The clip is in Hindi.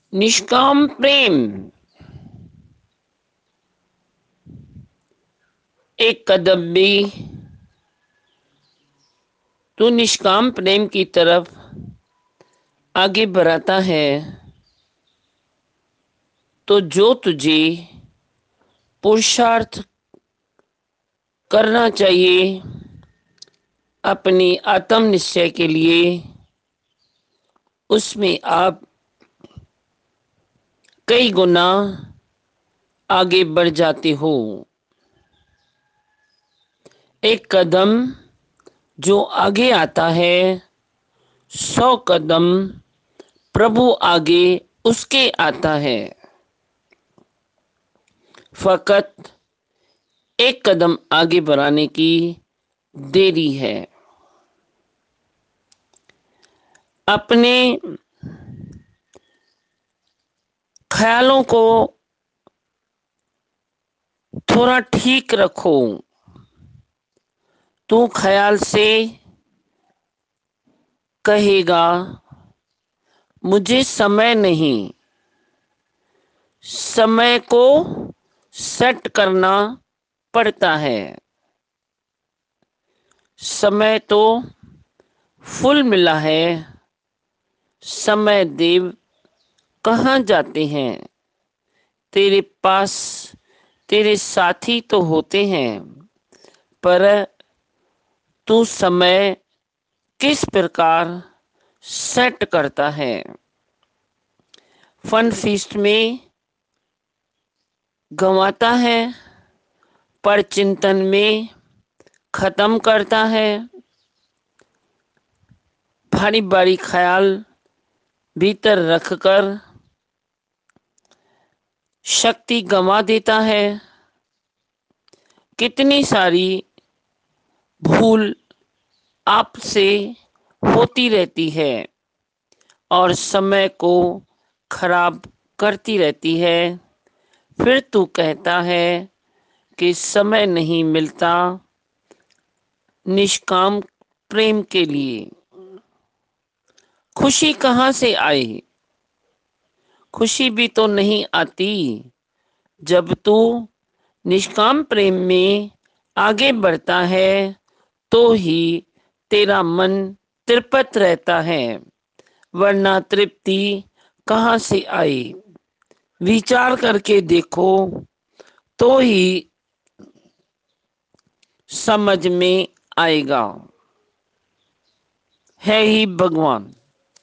निष्काम प्रेम एक कदम भी तू निष्काम प्रेम की तरफ आगे बढ़ाता है तो जो तुझे पुरुषार्थ करना चाहिए अपनी आत्म निश्चय के लिए, उसमें आप कई गुना आगे बढ़ जाते हो। एक कदम जो आगे आता है, 100 कदम प्रभु आगे उसके आता है। फकत एक कदम आगे बढ़ाने की देरी है। अपने ख्यालों को थोड़ा ठीक रखो। तू ख्याल से कहेगा मुझे समय नहीं। समय को सेट करना पड़ता है। समय तो फुल मिला है। समय देव कहाँ जाते हैं? तेरे पास तेरे साथी तो होते हैं, पर तू समय किस प्रकार सेट करता है? फन फीस्ट में गंवाता है, पर चिंतन में खत्म करता है। भारी भारी ख्याल भीतर रखकर शक्ति गंवा देता है। कितनी सारी भूल आपसे होती रहती है और समय को खराब करती रहती है। फिर तू कहता है कि समय नहीं मिलता निष्काम प्रेम के लिए। खुशी कहाँ से आई? खुशी भी तो नहीं आती। जब तू निष्काम प्रेम में आगे बढ़ता है तो ही तेरा मन तृप्त रहता है, वरना तृप्ति कहाँ से आई? विचार करके देखो तो ही समझ में आएगा। है ही भगवान।